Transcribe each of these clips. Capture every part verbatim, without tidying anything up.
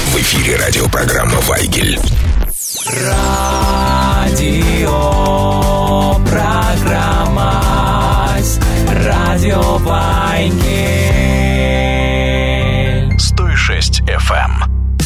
В эфире радиопрограмма «Вайгель». Радио программа Радио Вайгель. сто шесть эф эм.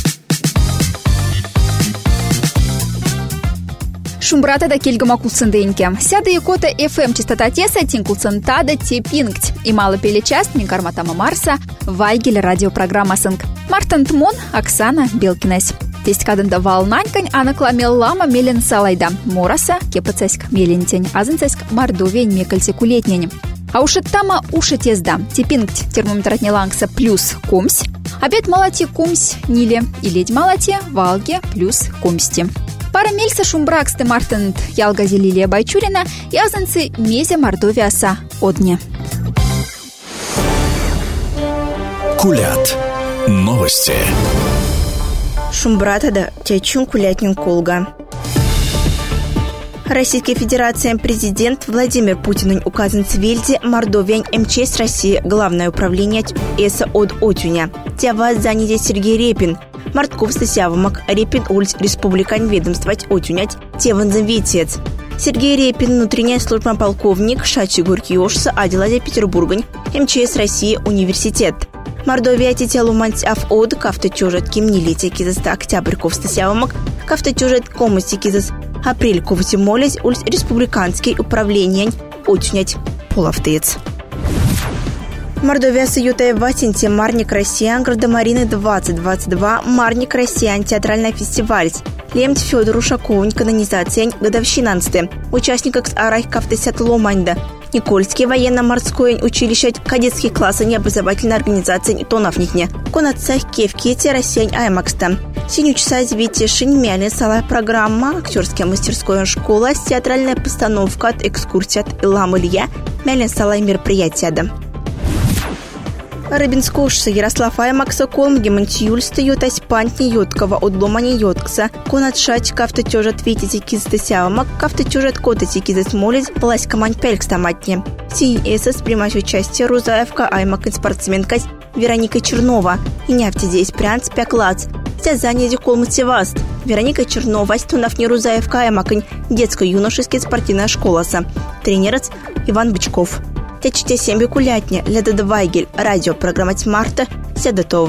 Шумбрата да кельгама кулсынденьке. Сяда якота эф эм частота теса тин кулсынтада те пингть. И мало пели часть Мингарматама Марса Вайгель радиопрограмма сынг. Мартан Тмон, Оксана Белкинес. Тесть кадында волнанькань, а накламел лама мелен салайда. Мораса, кепацеськ мелентень, азынцеськ мордовень мекальце кулетнень. А уши тама уши тезда. Типингть термометр отнялангса плюс кумсь. Обед малати кумсь ниле. И ледь малати валге плюс кумсти. Пара мельса шумбраксты Мартент Ялгази Лилия Байчурина и азанцы Мезя Мордовиаса Одне. Кулят. Новости. Шумбратада тячун кулятнин колга. Российская Федерация президент Владимир Путин указан цвельде Мордовиань МЧС России Главное управление ЭСА от Отюня. Тява занятие Сергей Репин. Мартков Стасявомак Репин ульц республикань ведомствовать Отюнять Теванзам Витец. Сергей Репин внутренняя служба полковник Шачи Гуркиошса Аделаде Петербургань МЧС России университет. Мордовия тетелу мать афод кафтачужет кимнилите кизас октябрь ковстасявомак кафтачужет комости кизас апрель ковтимолез ульц республиканский управление Отюнять половтец. Мордовия союта Васинте Марник Россиян Градомарины двадцать двадцать два Марник Россиян театральный фестиваль. Лемт Федору Шаковань канонизация годовщинанстве. Участников с Арах Кавтесят Ломанда. Никольский военно-морское училище кадетские классы необразовательной организации Тоновнихне. Конацах Кевкете Россиян Аймакста. Синю часа звите шинмяли сала программа актерская мастерская школа театральная постановка от экскурсии от Илам Илья мялин сала мероприятия. Рыбинскошса Ярослав Аймакса Колм Гемантиюль стает Аспантни Йоткова от Ломани Йоткса. Конатшать кафтачожат Витити Кизтасявамак кафтачожат Котати Кизасмолез Власть Камань Пелькстаматни. Синь эсэс принимать участие Рузаевка Аймак и спортсменка Вероника Чернова. И няфти здесь прянц пяклац. Вся занятие Колмативаст. Вероника Чернова Стунавни Рузаевка Аймакань детско-юношеская спортивная школаса. Тренерец Иван Бычков. Течите семьи кулятня, Леда Вайгель, радио, программа Марта, Седотов.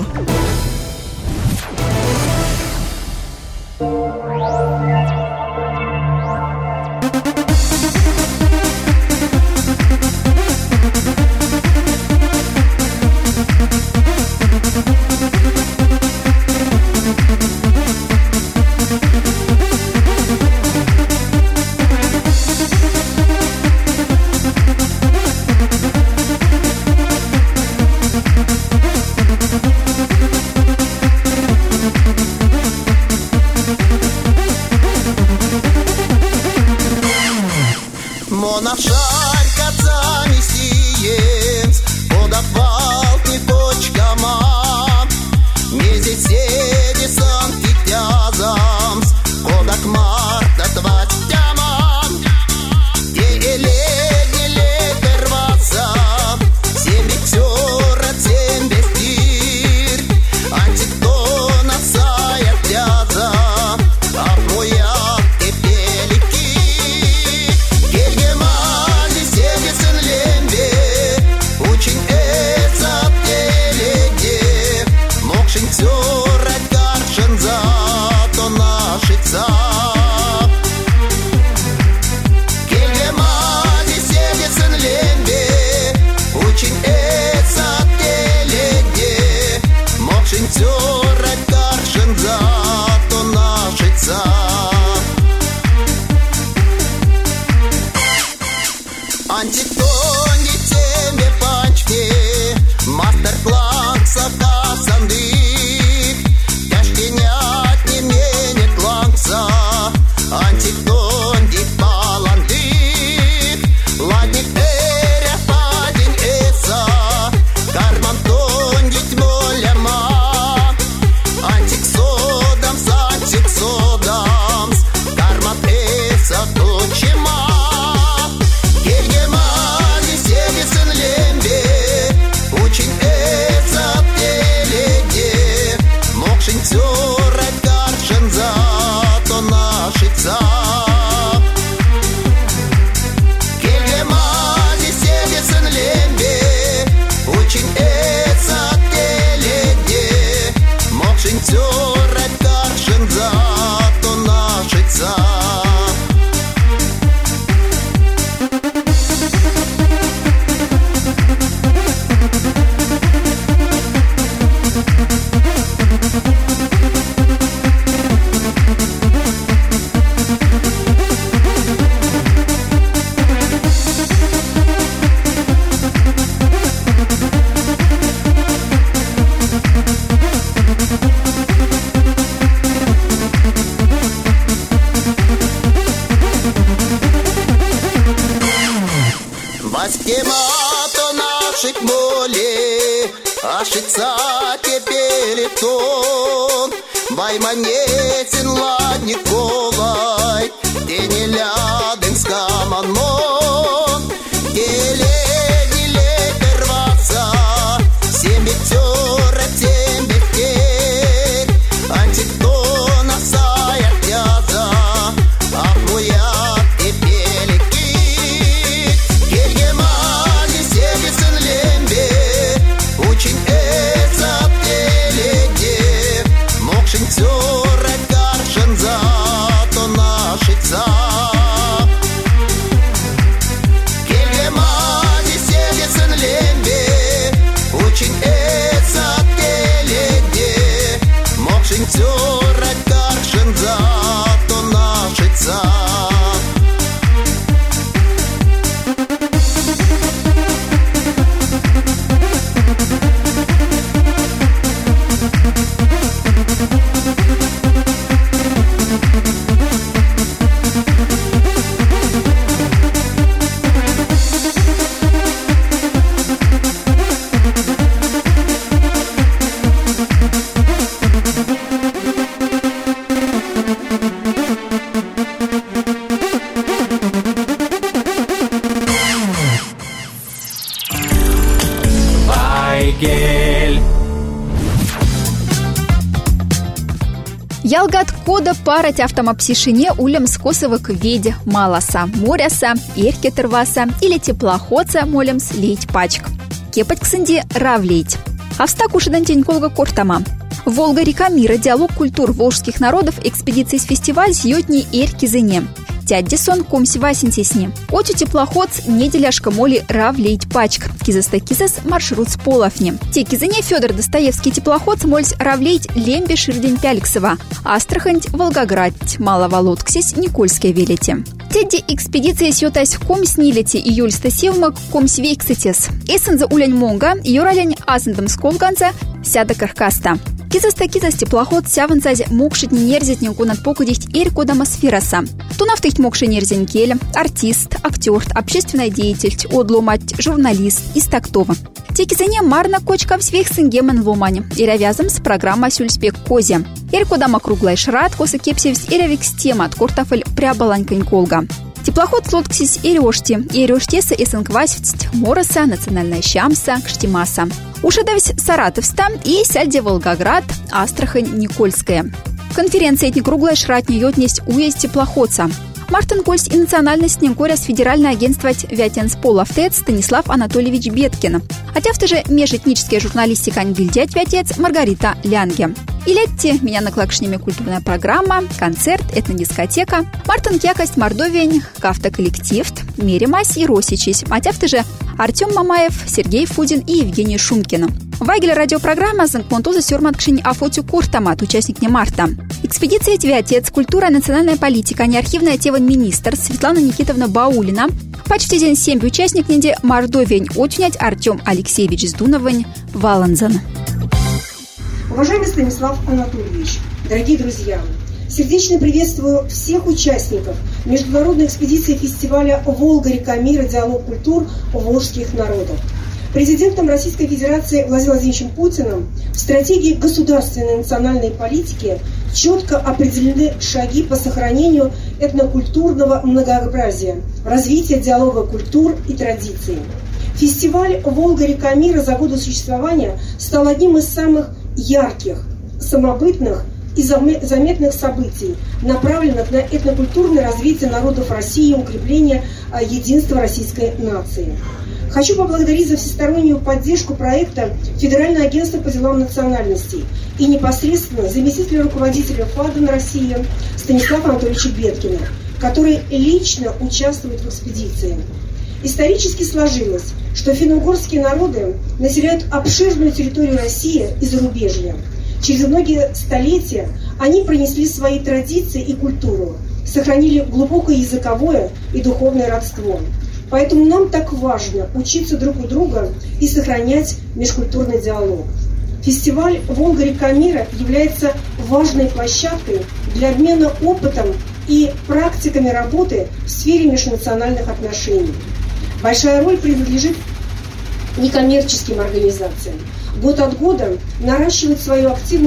Байманетин ладник колай, тени ляден скаманмон, телени лей рваться, семь бетера, семь бетер, антиктона сая тяза, ахмуят и пелики, кельгемани седисен лембе, очень эца теледе, мокшин цёрэ каршен за то нашица. Кельгемани седисен лембе, очень эца теледе, мокшин цёрэ каршен за то нашица. Вайгель. Ялгат кода парать автомопсишине улем с косовок веде маласа, моряса, эркетырваса или теплоходца молем слить пачк. Кепать ксенди равлить. Авста кушадан теньколга кортама. Волга-река мира, диалог культур волжских народов, экспедиции с фестиваль сьотни эркизыне. Тяддисон комси васинтесни. Отю теплоход неделяшка моли равлить пачк. Кизаста-кизас маршрут с половни. Те кизыне Федор Достоевский теплоход мольс равлить лембе ширдень Пяликсова. Астрахань, Волгоград, Маловолодксись, Никольское велите. Тедди экспедиция сьотась ком снилите июль стасевма ком свейксетес. Эссенза улянь монга, юралянь азендам сколганца, сяда каркаста. Кизаста-кизас теплоход сяванцазе мокшит не нерзит нику над покудихть эрко дамосфераса. Тунавтыхть мокши нерзин кель, артист, актер, общественный деятель, одломать, журналист, из тактова. Текизане марна кочка в свех сингемен ломане. Ирявязам с программа сюльспек козе. Эрко дама круглая шрат, коса кепсевс ирявик стема от кортафель прябаланькань колга. Теплоход слотксись ирешти, ирештеса эсэнквасить мороса, национальная щамса, кштимаса. Ушедавсь Саратовста и сядьде Волгоград, Астрахань, Никольская. Конференция этни круглая шратни йотнесть уезд теплоходца. Мартин Кольс и национальность Немкоря с федеральное агентство Вятенс-Половтец Станислав Анатольевич Беткин. А тяфты же межэтническая журналистика Ангельдять Вятец Маргарита Лянге. И летти меня на клакшнями культурная программа, концерт, этнодискотека, Мартин Кякость Мордовень, Кафта коллектив, Меримась и Росичись. А тяфты же Артем Мамаев, Сергей Фудин и Евгений Шумкин. Вайгель радиопрограмма Занкмонтоза Сюрматкшин Афотю Куртамат, участник не марта. Экспедиция Твятец, культура, национальная политика, неархивная теван министр Светлана Никитовна Баулина. Почти день семь участник неде Мордовень отнять Артем Алексеевич Сдуновань Валанзан. Уважаемый Станислав Анатольевич, дорогие друзья, сердечно приветствую всех участников международной экспедиции фестиваля «Волга-река мира. Диалог культур волжских народов». Президентом Российской Федерации Владимиром Владимировичем Путиным в стратегии государственной национальной политики четко определены шаги по сохранению этнокультурного многообразия, развития диалога культур и традиций. Фестиваль «Волга-река мира» за годы существования стал одним из самых ярких, самобытных и заметных событий, направленных на этнокультурное развитие народов России и укрепление единства российской нации. Хочу поблагодарить за всестороннюю поддержку проекта Федеральное агентство по делам национальностей и непосредственно заместителя руководителя ФАДО России Станислава Анатольевича Беткина, который лично участвует в экспедиции. Исторически сложилось, что финно-угорские народы населяют обширную территорию России и зарубежья. Через многие столетия они пронесли свои традиции и культуру, сохранили глубокое языковое и духовное родство. Поэтому нам так важно учиться друг у друга и сохранять межкультурный диалог. Фестиваль «Волга-река мира» является важной площадкой для обмена опытом и практиками работы в сфере межнациональных отношений. Большая роль принадлежит некоммерческим организациям. Год от года наращивает свою активность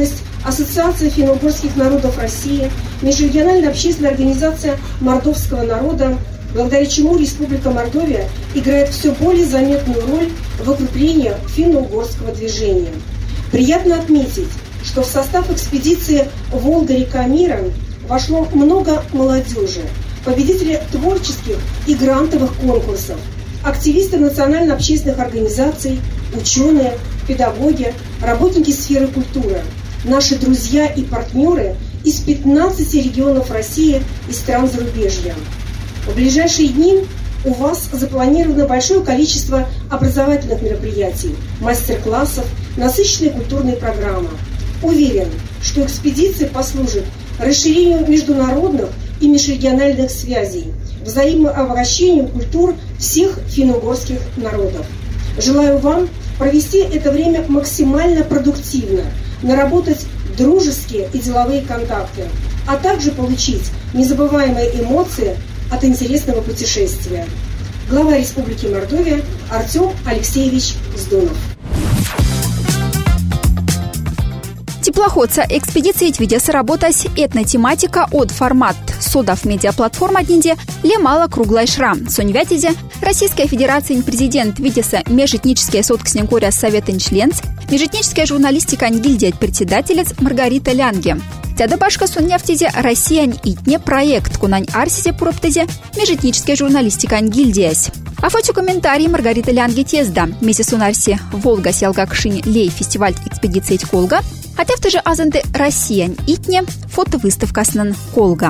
Ассоциация финно-угорских народов России, Межрегиональная общественная организация мордовского народа, благодаря чему Республика Мордовия играет все более заметную роль в укреплении финно-угорского движения. Приятно отметить, что в состав экспедиции «Волга-река мира» вошло много молодежи, победители творческих и грантовых конкурсов, активисты национально-общественных организаций, ученые, педагоги, работники сферы культуры, наши друзья и партнеры из пятнадцати регионов России и стран зарубежья. В ближайшие дни у вас запланировано большое количество образовательных мероприятий, мастер-классов, насыщенная культурная программа. Уверен, что экспедиция послужит расширению международных и межрегиональных связей, взаимообогащению культур всех финно-угорских народов. Желаю вам провести это время максимально продуктивно, наработать дружеские и деловые контакты, а также получить незабываемые эмоции от интересного путешествия. Глава Республики Мордовия Артем Алексеевич Здунов. Теплоходца экспедиции видеса работать этнотематика от формат судов медиаплатформа динде лемала круглая шра. Соньвятиде Российская Федерация президент видеса межэтническая соткснекоря Совета членц, межэтническая журналистика гильдия председателец Маргарита Лянге. Тяда башка соньявтиде Россиян итне проект кунань арсиде пуроптезе межэтническая журналистика гильдиясь. А фото комментарий Маргарита Лянге тезда. Месяц унарси Волга сялга кшинь лей фестиваль экспедиции Колга. Хотя в той же азанты «Россиян итне» фотовыставка снан Колга.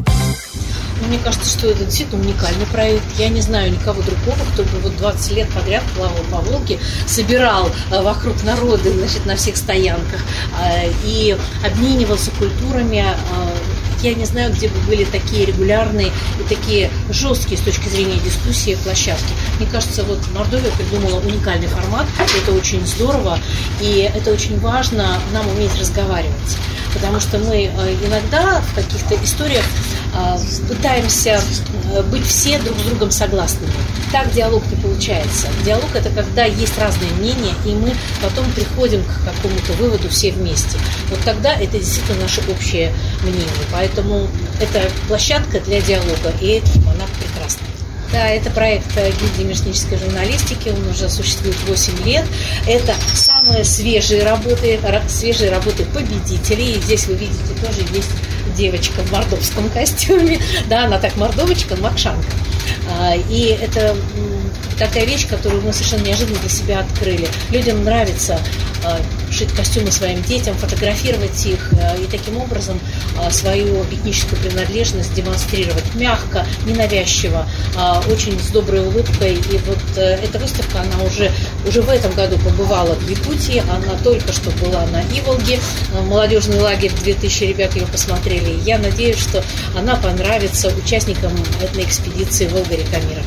Мне кажется, что это действительно уникальный проект. Я не знаю никого другого, кто бы вот двадцать лет подряд плавал по Волге, собирал вокруг народа, значит, на всех стоянках и обменивался культурами. Я не знаю, где бы были такие регулярные и такие жесткие с точки зрения дискуссии площадки. Мне кажется, вот Мордовия придумала уникальный формат. Это очень здорово, и это очень важно нам уметь разговаривать. Потому что мы иногда в каких-то историях пытаемся быть все друг с другом согласными. Так диалог не получается. Диалог – это когда есть разные мнения, и мы потом приходим к какому-то выводу все вместе. Вот тогда это действительно наше общее мнение. Поэтому это площадка для диалога, и она прекрасна. Да, это проект гильдии межэтнической журналистики, он уже существует восемь лет. Это самые свежие работы, свежие работы победителей. И здесь вы видите, тоже есть девочка в мордовском костюме. Да, она так мордовочка, макшанка. И это такая вещь, которую мы совершенно неожиданно для себя открыли. Людям нравится шить костюмы своим детям, фотографировать их и таким образом свою этническую принадлежность демонстрировать мягко, ненавязчиво, очень с доброй улыбкой. И вот эта выставка, она уже, уже в этом году побывала в Якутии, она только что была на Иволге, молодежный лагерь, две тысячи ребят ее посмотрели. Я надеюсь, что она понравится участникам этой экспедиции «Волга-река мира».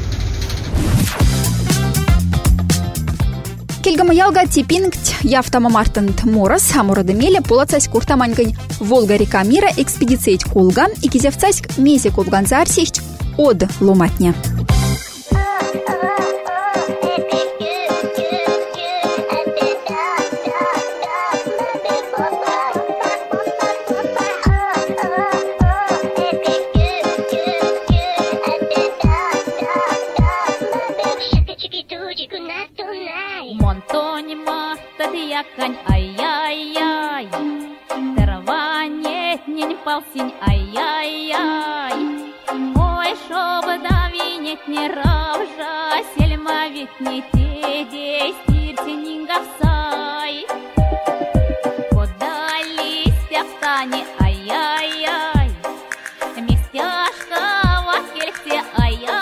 Кельгама ялга типингт яфтама мартант морас, амурадемеле полацась куртаманькань «Волга-река мира» экспедициять Колга и кизявцаськ месе колганцарсихч от ломатня. Монтони-ма-та-ди-якань, ай-яй-яй, терванет-нень палсинь, ай-яй-яй. Ой, шоб давинет не равжа, сельма ведь не те, стиртинин гавсай. Подались тяфтани, ай-яй-яй, местяшка в акельте, ай-яй-яй.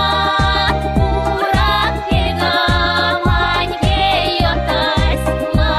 Love.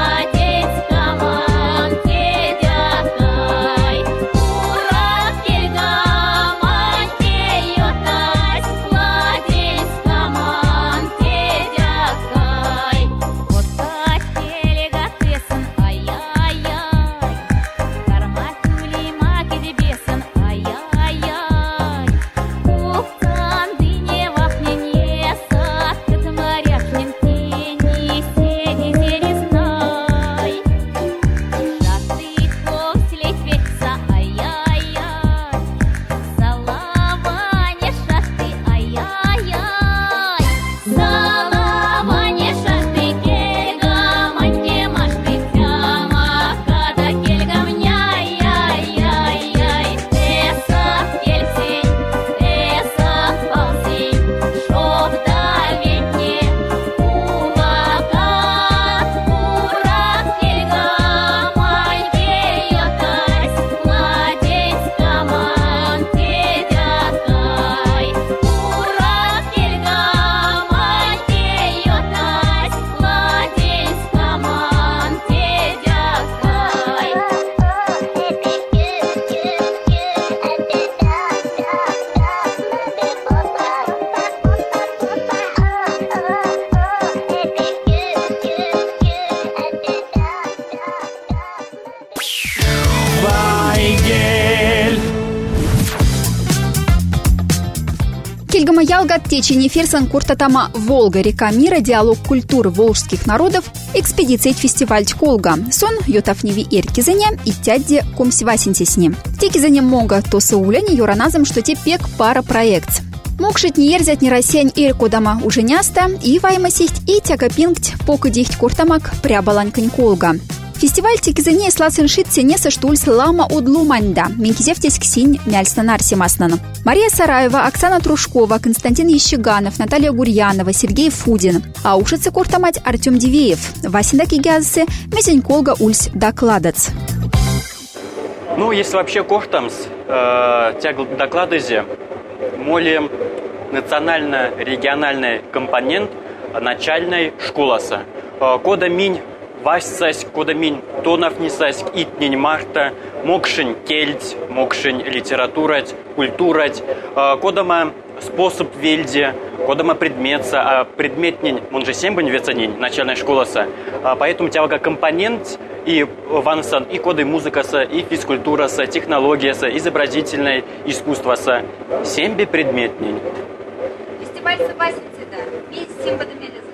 Тагат течени ферсан куртатама «Волга. Река мира. Диалог культуры волжских народов» экспедиция фестиваль Колга. Сон Йотафневи Эркизене и тядде Комсивасинтесне. Текизене Монга то сауляне юраназом, что те пек пара проект. Мокшить не ерзят не рассень эркодама уже няста и вайма сесть и тяга пинкт пока дихть куртамак прябаланькань Колга. Фестиваль текизене сласеншит сенеса штульс лама от луманда. Менкизевтесь ксинь мяльснанар семаснан. Мария Сараева, Оксана Трушкова, Константин Ещеганов, Наталья Гурьянова, Сергей Фудин. А ушицы куртамать Артем Дивеев. Васинда кигязцы, месень Колга ульс докладац. Ну, если вообще куртамс, э, тяг докладызе, моли национально-региональный компонент начальной школасы. Э, кода минь Васьсась, кодаминь, тонов несась, итнень марта, мокшень кельть, мокшень литературать, культурать, кодама способ вельде, кодама предметса, а предметнень, он же семь бань вецанень, начальная школаса, поэтому тяга компонент и вансан, и коды музыкаса, и физкультураса, технологияса, изобразительное искусствоса, семь би предметнень. Фестиваль Сабасинцы, да, весь семь бадамелезы.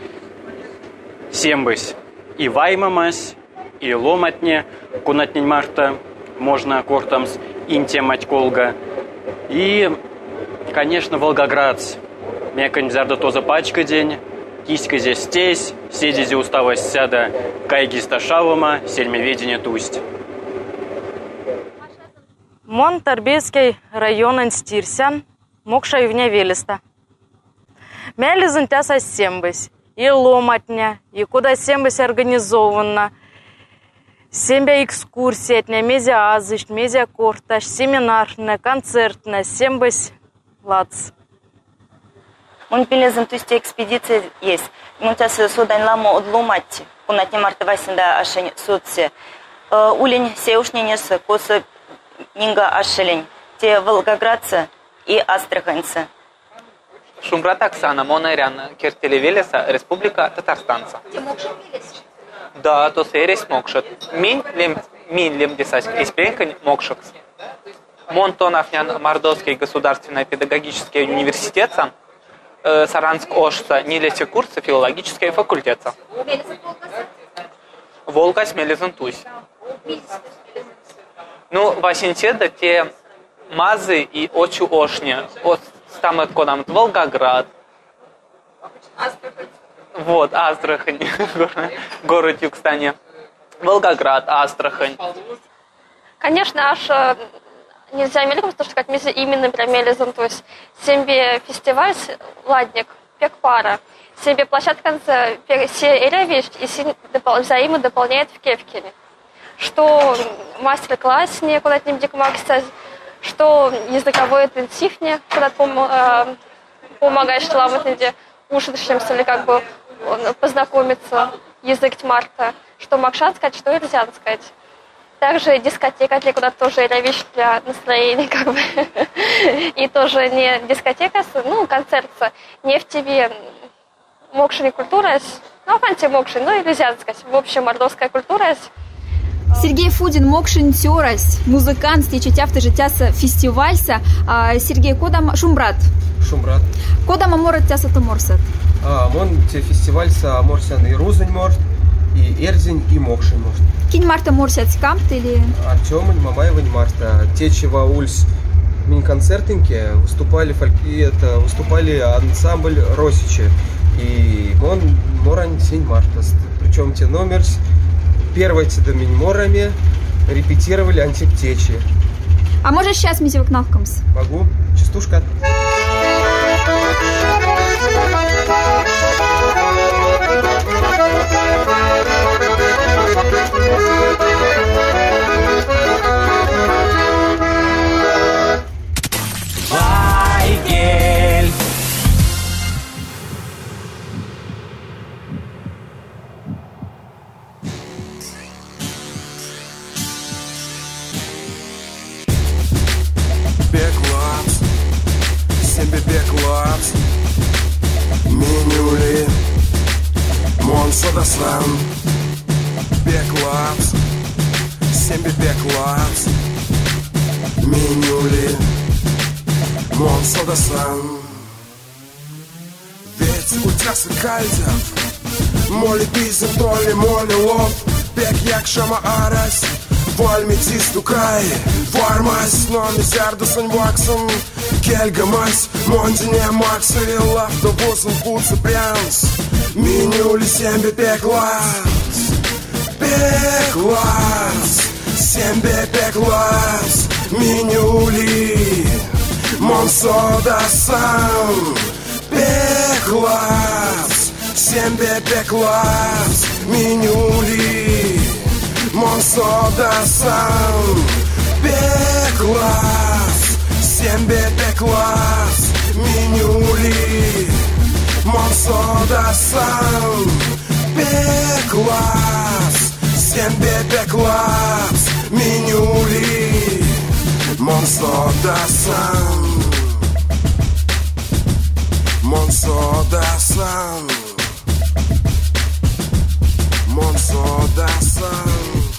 Семь бысь. И ваймамась, и ломатне, кунатнень марта, можно кортамс, инте мать Колга. И, конечно, Волгоградс. Мекань зарда тоза пачка день, киська здесь тесь, седизи устава сяда, кайги сташавама, сельмеведение тусть. Мон Тарбейский район Анстирсян, мокша ивня велеста. Мялизун тяса сембась. И ломатня, и куда сембась организована. Сембя экскурсиятня, мезя азыш, мезя корташ, семинарная, концертная, сембась лац. Он пилезен тусти экспедиция есть. Мы тяс судань ламу от ломатти. Кунатня марта васинда ашень соцсе. Улень сеушненес коса нинга ашелень. Те волгоградцы и астраханцы. Шумбрат Оксана, Монайрян, Кертелевелеса, Республика Татарстанца. Ты мокшит велес? Да, то серис мокшит. Мин лем мин лем десась испренкань мокшит. Монтонафнян Мордовский государственный педагогический университет, э, Саранск Ошца, Нилесе курсы филологический факультет. Волга Смелезен Тусь. Ну, Васинтеда те мазы и очу ошни. Там это кодам Волгоград. Астрахань. Вот, Астрахань. Город Югстане. Волгоград, Астрахань. Конечно, аж нельзя мельком, потому что как именно промелезан, то есть сембе фестиваль ладник, пек пара, сембе площадка все элевиш и взаимно дополняет в кевкине. Что мастер-класс не куда-то не дикмакса, что языковой интенсив не куда-то помогаешь ламать, где ушедшимся или как бы познакомиться язык марта, что макшан сказать, что нельзя сказать. Также дискотека, для куда-то тоже вещь для настроения, как бы. И тоже не дискотека, ну, концерт не в тебе мокшини культура, ну, фанти мокшини, ну, нельзя сказать, в общем, мордовская культура. Сергей Фудин, мокшин тёрась, музыкант, стечетя в тяса фестивальса. Сергей, кодам Шумбрат? Шумбрат. Кодам аморат тяса томорсат? А, мон те фестивальса аморсян и Рузань морт, и Эрзень, и Мокшин морт. Кинь марта морсят скамт или? Артём, Мамаева, не марта. Течева ульс мини-концертинки выступали фольки, это выступали ансамбль Росичи. И мон морань сень марта. Причем те номер первой те морами репетировали антиктечи. А можешь сейчас мизевок навкамс? Могу. Частушка. Вайгель. Беклапс, себе беклапс, менюли, монсодасан. Беклапс, себе беклапс, менюли, монсодасан. ultrası kalacak Моли bizim toli moli lop Pek yakşama aras Valmitis tukay Varmas Nomis yardısın vaksın Kelgamas Mondine maksı Lafta busun putsu prens Minuli sembe peklas Peklas Sembe peklas Minuli Monsoda sam Peklas Sembe peklas Minuli Monsoda sam Peklas Sembe peklas Minuli Monsoda sam Peklas Sembe peklas Minuli Monsoda sam Monsoda sam Monsoda sam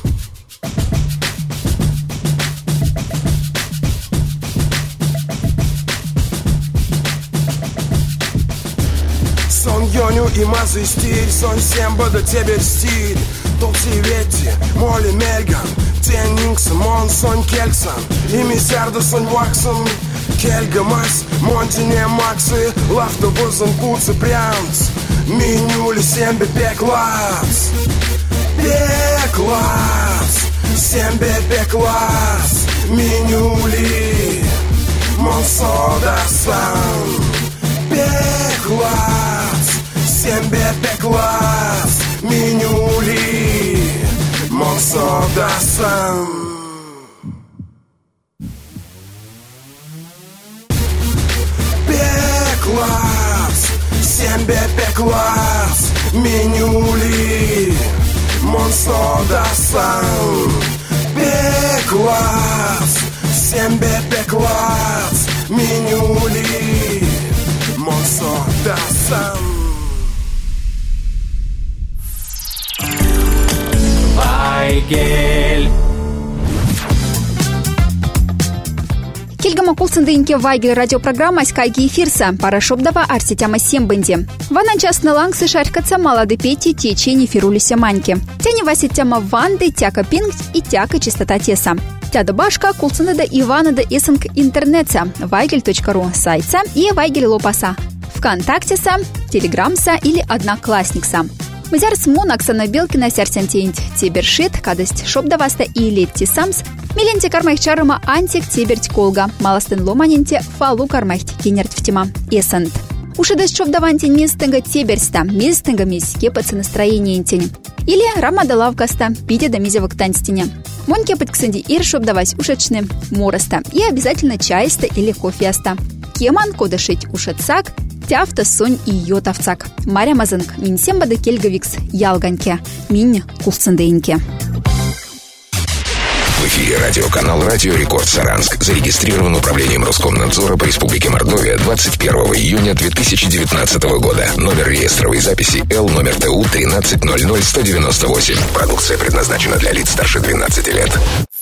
Сон Йоню и Мазы стиль Сон Сембада тебе стиль Толси Ветти, Молли Мельган Теннингс, Мон Сон Келксон И Мисярда Сон Ваксон Келгамас, Монтине Максы Лафта Бузан Пуци Прянц Минюли Сембе Пеклас Пеклас Сембе Пеклас Минюли Монсода Сан Пеклас Сембе Пеклас Минюли Монсода Сан Пеклас Сембе Пеклас Минюли Монсода Сан Пеклас Сембе Пеклас Минюли Монсода Сан Вайгель. Кельгама кулсындыйынке Вайгель радиопрограмма скайги эфирса. Пара шобдава арсетяма сембенди. Ванан частны лангсы шарькаться малады пети течени фирулися маньки. Тяни васетяма ванды, тяка пинг и тяка чистота теса. Тяда башка кулсындыда Иванада эсэнк интернетса, вайгель точка ру сайтса и Вайгель лопаса. ВКонтактеса, Телеграмса или Одноклассникса. Мызярс мон Оксана Белкина сярсентеинт тебершит, кадость шобдаваста и летти самс, миленте кармайх чарыма антик теберть колга, маластын ломаненте фалу кармайх кенерт втима эсент. Ушедest шобдаванте мистенга теберста, мистенга миске пацы настроение интень. Или рамада лавкаста, пите да мизевок танстине. Моньке подксанди ир шобдавась ушечны мороста и обязательно чайста или кофеаста. Кеман кодашить ушецак, тяфта сонь и йотавцак. Маря Мазынк, минсембада кельгавикс, ялганьке, минь кулсындыйнке. В эфире радиоканал «Радио Рекорд Саранск». Зарегистрирован управлением Роскомнадзора по Республике Мордовия двадцать первого июня две тысячи девятнадцатого года. Номер реестровой записи Л, номер ТУ тринадцать ноль ноль сто девяносто восемь. Продукция предназначена для лиц старше двенадцати лет.